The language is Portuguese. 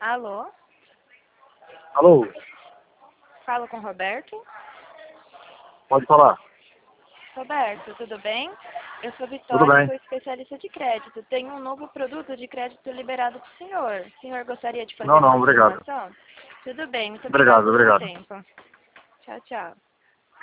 Alô? Alô, Falo com o Roberto? pode falar. Roberto, tudo bem? Eu sou Tudo Vitória, bem. sou especialista de crédito. Tenho um novo produto de crédito liberado para o senhor. O senhor gostaria de fazer Não, uma obrigado. simulação? Tudo bem, muito obrigada Obrigado, pelo seu obrigado. tempo. Tchau, tchau.